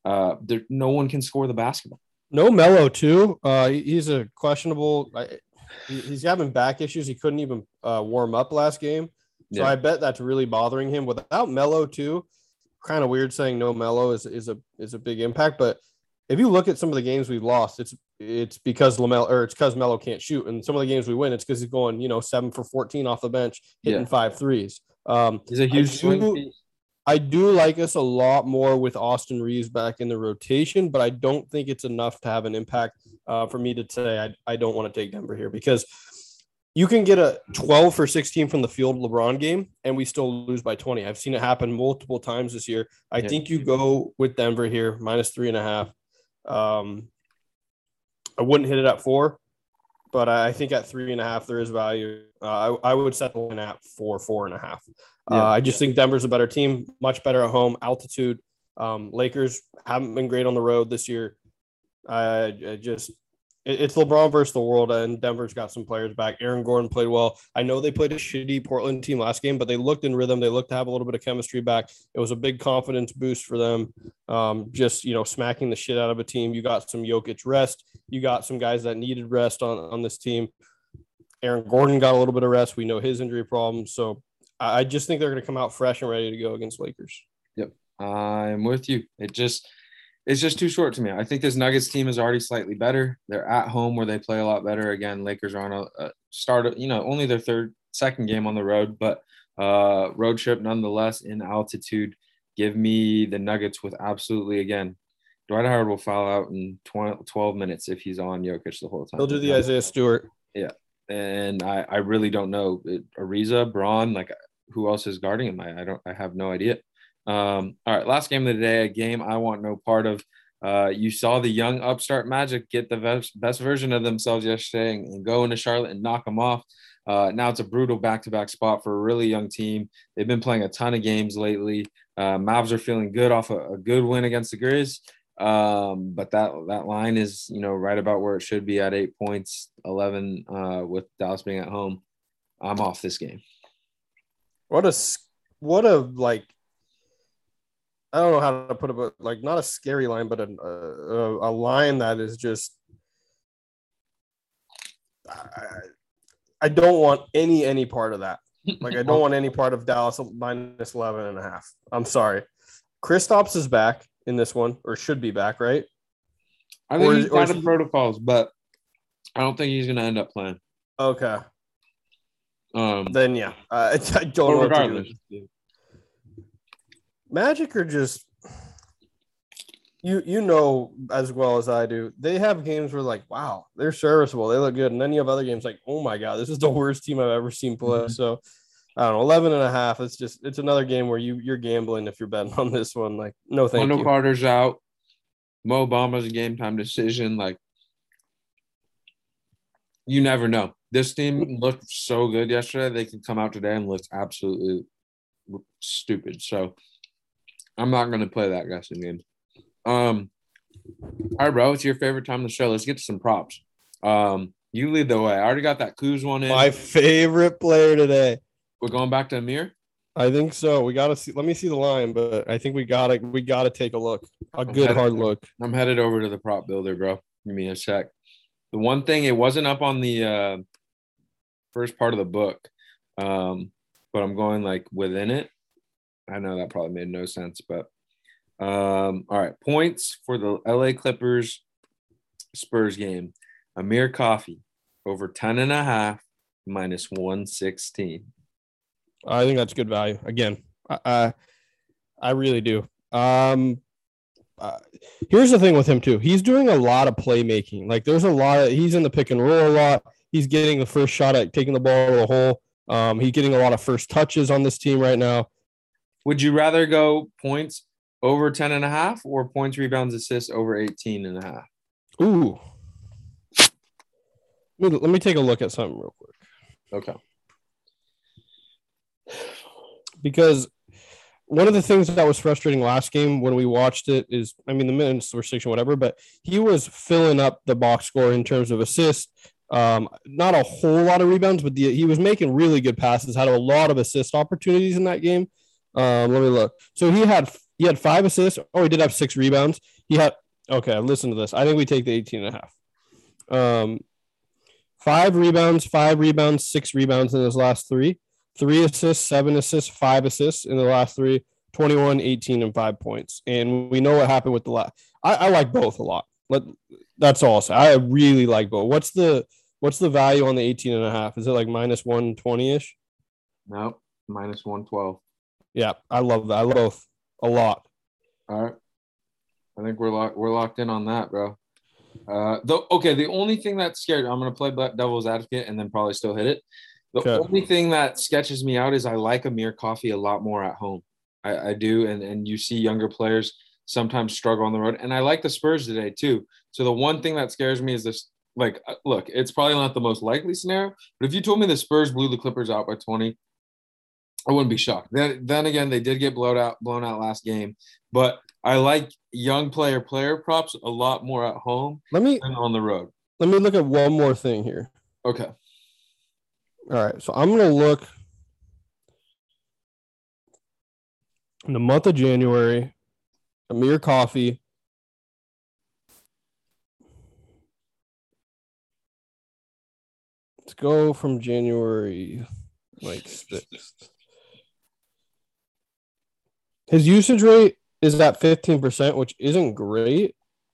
no one can score the basketball.
No Melo too. He's a questionable. He's having back issues. He couldn't even warm up last game, so I bet that's really bothering him. Without Melo too, kind of weird saying no Melo is a big impact, but if you look at some of the games we've lost, it's because Melo can't shoot. And some of the games we win, it's because he's going, 7 for 14 off the bench, hitting 5 threes.
He's a huge swing piece.
I do like us a lot more with Austin Reeves back in the rotation, but I don't think it's enough to have an impact for me to say I don't want to take Denver here, because you can get a 12 for 16 from the field LeBron game and we still lose by 20. I've seen it happen multiple times this year. I think you go with Denver here, -3.5. I wouldn't hit it at 4, but I think at 3.5 there is value. I would set the line at 4.5. I just think Denver's a better team, much better at home, altitude. Lakers haven't been great on the road this year. It's LeBron versus the world, and Denver's got some players back. Aaron Gordon played well. I know they played a shitty Portland team last game, but they looked in rhythm. They looked to have a little bit of chemistry back. It was a big confidence boost for them. Just, smacking the shit out of a team. You got some Jokic rest. You got some guys that needed rest on this team. Aaron Gordon got a little bit of rest. We know his injury problems. So I just think they're going to come out fresh and ready to go against Lakers.
Yep, I'm with you. It's just too short to me. I think this Nuggets team is already slightly better. They're at home where they play a lot better. Again, Lakers are on a start, only their second game on the road, but road trip nonetheless in altitude. Give me the Nuggets with absolutely, again, Dwight Howard will foul out in 12 minutes if he's on Jokic the whole time.
He'll do the Isaiah Stewart.
Yeah. And I really don't know. Ariza, Braun, who else is guarding him? I have no idea. All right, last game of the day, a game I want no part of. You saw the young upstart Magic get the best version of themselves yesterday and go into Charlotte and knock them off. Now it's a brutal back-to-back spot for a really young team. They've been playing a ton of games lately. Mavs are feeling good off a good win against the Grizz. But that line is, right about where it should be at 8 points, 11 with Dallas being at home. I'm off this game.
What a I don't know how to put it, but not a scary line, but a line that is just I don't want any part of that. I don't want any part of Dallas minus 11.5. I'm sorry. Kristaps is back in this one, or should be back, right?
I think he's out of protocols, but I don't think he's going to end up playing.
Okay. Then yeah, I don't know what to do. Magic are just you know as well as I do. They have games where wow, they're serviceable, they look good, and then you have other games oh my god, this is the worst team I've ever seen play. Mm-hmm. So I don't know, 11.5. It's another game where you're gambling if you're betting on this one. No, thank you.
Wendell Carter's out. Mo Bamba's a game time decision. You never know. This team looked so good yesterday. They can come out today and look absolutely stupid. So I'm not going to play that guessing game. All right, bro. It's your favorite time of the show. Let's get to some props. You lead the way. I already got that Kuz one in.
My favorite player today.
We're going back to Amir?
I think so. We gotta see. Let me see the line, but I think we gotta take a look. Hard look.
I'm headed over to the prop builder, bro. Give me a sec. The one thing, it wasn't up on the first part of the book, but I'm going within it. I know that probably made no sense, but all right. Points for the LA Clippers Spurs game. Amir Coffey over 10.5 minus 116.
I think that's good value. Again, I really do. Here's the thing with him too. He's doing a lot of playmaking. There's a lot of, he's in the pick and roll a lot. He's getting the first shot at taking the ball to the hole. He's getting a lot of first touches on this team right now.
Would you rather go points over 10.5 or points, rebounds, assists over 18.5?
Ooh. Let me take a look at something real quick.
Okay.
Because one of the things that was frustrating last game when we watched it is, the minutes were 6 or whatever, but he was filling up the box score in terms of assists. Not a whole lot of rebounds, but he was making really good passes, had a lot of assist opportunities in that game. Let me look. So he had 5 assists. Oh, he did have 6 rebounds. Okay, listen to this. I think we take the 18.5. 5 rebounds, 6 rebounds in his last 3. 3 assists, 7 assists, 5 assists in the last 3, 21, 18, and 5 points. And we know what happened with the last. I like both a lot. That's all I'll say. I really like both. What's the value on the 18.5? Is it minus 120-ish?
No, minus 112.
Yeah, I love that. I love both a lot.
All right. I think we're locked in on that, bro. The only thing that's scared, I'm going to play devil's advocate and then probably still hit it. The only thing that sketches me out is I like Amir Coffey a lot more at home. I do, and you see younger players sometimes struggle on the road. And I like the Spurs today too. So the one thing that scares me is this, look, it's probably not the most likely scenario, but if you told me the Spurs blew the Clippers out by 20, I wouldn't be shocked. Then again, they did get blown out last game. But I like young player props a lot more at home than on the road.
let me look at one more thing here.
Okay.
All right. So I'm going to look in the month of January, Amir Coffey. Let's go from January 6th. His usage rate is at 15%, which isn't great.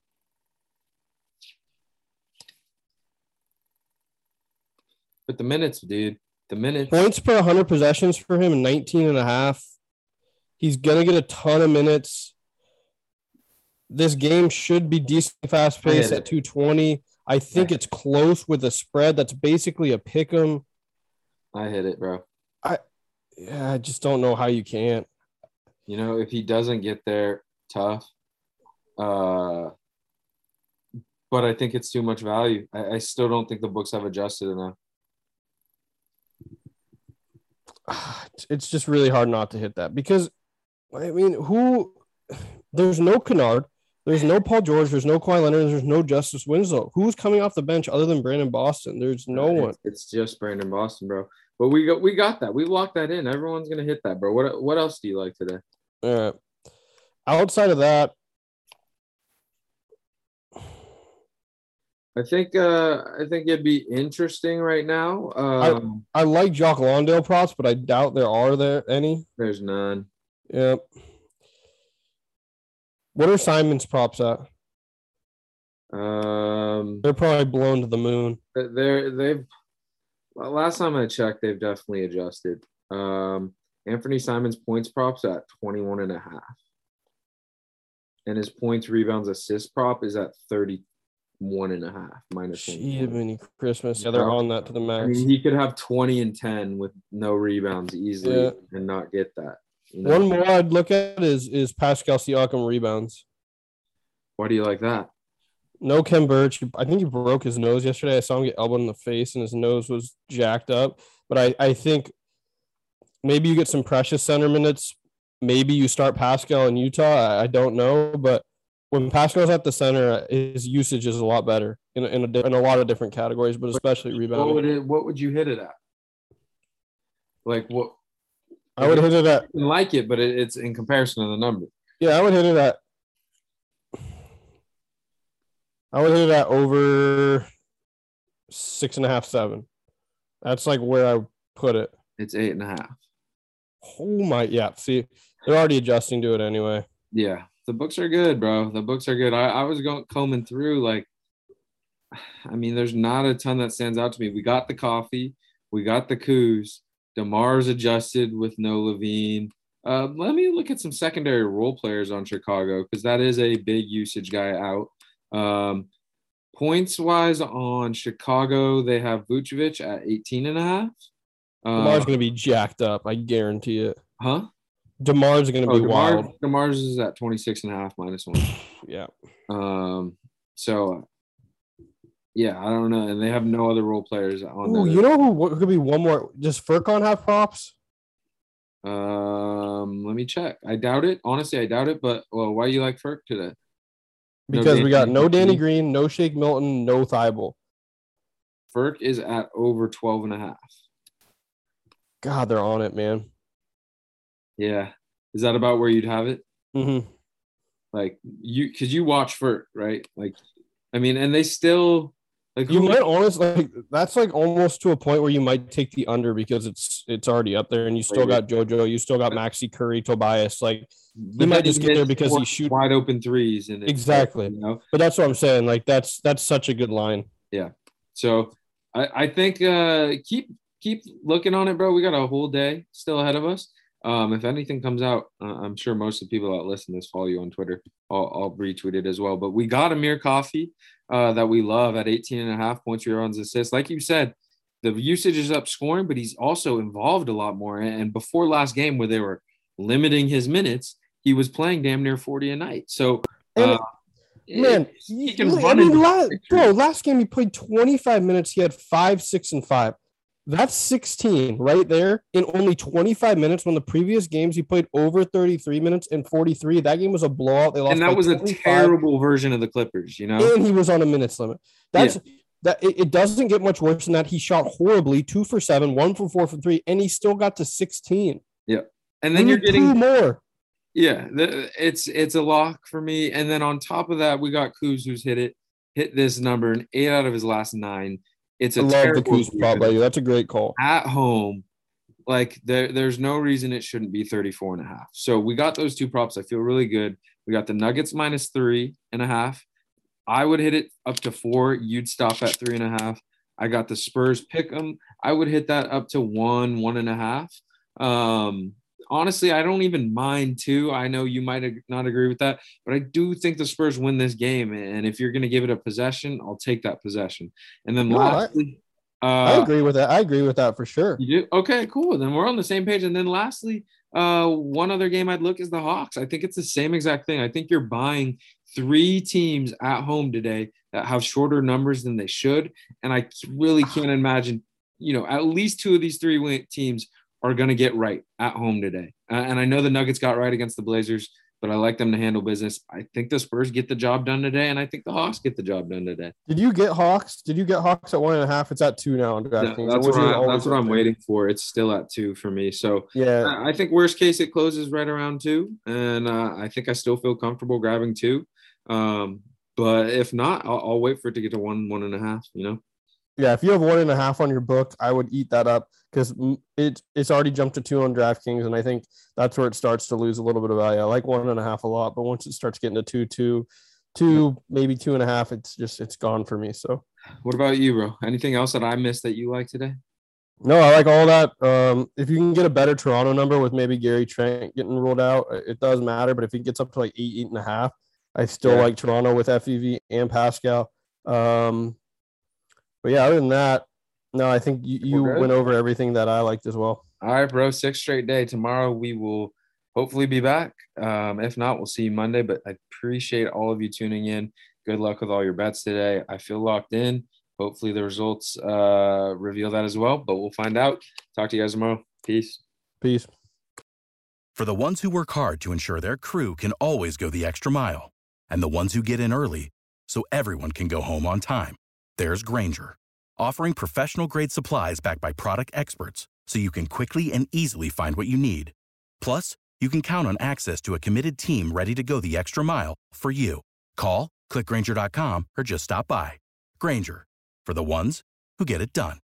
But the minutes, dude. The minutes.
Points per 100 possessions for him, 19.5. He's going to get a ton of minutes. This game should be decent fast-paced at 220. I think it's close with a spread. That's basically a pick 'em.
I hit it, bro.
I just don't know how you can't.
If he doesn't get there, tough. But I think it's too much value. I still don't think the books have adjusted enough.
It's just really hard not to hit that because, there's no Kennard, there's no Paul George, there's no Kawhi Leonard, there's no Justice Winslow. Who's coming off the bench other than Brandon Boston? There's no one.
It's just Brandon Boston, bro. But we got that. We locked that in. Everyone's gonna hit that, bro. What else do you like today?
All right. Outside of that,
I think it'd be interesting right now.
I like Jock Lawndale props, but I doubt there are any.
There's none.
Yep. What are Simon's props at? They're probably blown to the moon.
Last time I checked, they've definitely adjusted. Anthony Simon's points props at 21.5. And his points, rebounds, assist prop is at 31.5 minus 1.
Mini Christmas. Yeah, they're on that to the max.
He could have 20 and 10 with no rebounds easily and not get that.
One more I'd look at is Pascal Siakam rebounds.
Why do you like that?
No Khem Birch. I think he broke his nose yesterday. I saw him get elbowed in the face and his nose was jacked up. But I think maybe you get some precious center minutes. Maybe you start Pascal in Utah. I don't know. But when Pascal's at the center, his usage is a lot better in a lot of different categories, but especially rebounding.
What would you hit it at? Like what?
I would hit it at.
I like it, but it's in comparison to the number.
Yeah, I would hit it at. Over 6.5, 7. That's like where I put it.
It's 8.5.
Oh my, yeah. See, they're already adjusting to it anyway.
Yeah, the books are good, bro. The books are good. I was combing through there's not a ton that stands out to me. We got the Coffee, we got the Kuz. DeMar's adjusted with no Levine. Let me look at some secondary role players on Chicago because that is a big usage guy out. Points wise on Chicago, they have Vucevic at 18.5.
DeMar's going to be jacked up. I guarantee it.
Huh?
DeMar's going to be wild.
DeMar's is at 26.5 minus 1.
Yeah.
So, yeah, I don't know. And they have no other role players on there.
You know who could be one more? Does Furkan have props?
Let me check. I doubt it. Honestly, I doubt it. But, why do you like Furk today?
Because we got no Danny Green, no Shake Milton, no Thibault.
Furk is at over 12.5.
God, they're on it, man.
Yeah. Is that about where you'd have it?
Mm-hmm.
Because you watch Furk, right? And they still
you might honestly that's almost to a point where you might take the under because it's already up there, and you still got JoJo, you still got Maxi Curry, Tobias. He might just get there because he shoots
wide open threes and
exactly. But that's what I'm saying. That's such a good line.
Yeah. So I think keep looking on it, bro. We got a whole day still ahead of us. If anything comes out, I'm sure most of the people that listen to this follow you on Twitter. I'll retweet it as well. But we got Amir Coffey that we love at 18.5 points, rebounds, assists. Like you said, the usage is up scoring, but he's also involved a lot more. And before last game where they were limiting his minutes, he was playing damn near 40 a night. So,
man,
he can run
last game he played 25 minutes. He had 5, 6, and 5. That's 16 right there in only 25 minutes when the previous games he played over 33 minutes and 43. That game was a blowout. They lost
and that was 25. A terrible version of the Clippers,
And he was on a minutes limit. That's that it doesn't get much worse than that. He shot horribly, 2 for 7, 1 for 4 for 3, and he still got to 16.
Yeah. And then you're getting
2 more.
Yeah, it's a lock for me. And then on top of that, we got Kuz, who's hit this number in 8 out of his last 9. It's a terrible
the Kuz prop by you. That's a great call.
At home, like there's no reason it shouldn't be 34.5. So we got those 2 props. I feel really good. We got the Nuggets -3.5. I would hit it up to 4. You'd stop at 3.5. I got the Spurs pick 'em. I would hit that up to 1.5. Honestly, I don't even mind 2. I know you might not agree with that, but I do think the Spurs win this game. And if you're going to give it a possession, I'll take that possession. And then lastly,
I agree with that. I agree with that for sure.
You do? Okay, cool. Then we're on the same page. And then lastly, one other game I'd look is the Hawks. I think it's the same exact thing. I think you're buying 3 teams at home today that have shorter numbers than they should. And I really can't imagine, at least 2 of these 3 teams are going to get right at home today. And I know the Nuggets got right against the Blazers, but I like them to handle business. I think the Spurs get the job done today, and I think the Hawks get the job done today.
Did you get Hawks? Did you get Hawks at 1.5? It's at 2 now on DraftKings.
Yeah, that's what I'm waiting for. It's still at 2 for me. So
yeah,
I think worst case it closes right around 2, and I think I still feel comfortable grabbing 2. But if not, I'll wait for it to get to 1.5.
Yeah, if you have 1.5 on your book, I would eat that up because it's already jumped to 2 on DraftKings, and I think that's where it starts to lose a little bit of value. I like 1.5 a lot, but once it starts getting to 2, maybe 2.5, it's gone for me. So,
what about you, bro? Anything else that I missed that you like today?
No, I like all that. If you can get a better Toronto number with maybe Gary Trent getting ruled out, it does matter. But if he gets up to like 8.5, I still like Toronto with FEV and Pascal. But yeah, other than that, no, I think you went over everything that I liked as well.
All right, bro. 6th straight day. Tomorrow we will hopefully be back. If not, we'll see you Monday. But I appreciate all of you tuning in. Good luck with all your bets today. I feel locked in. Hopefully the results reveal that as well. But we'll find out. Talk to you guys tomorrow. Peace.
Peace.
For the ones who work hard to ensure their crew can always go the extra mile, and the ones who get in early so everyone can go home on time, there's Grainger, offering professional-grade supplies backed by product experts so you can quickly and easily find what you need. Plus, you can count on access to a committed team ready to go the extra mile for you. Call, click Grainger.com, or just stop by. Grainger, for the ones who get it done.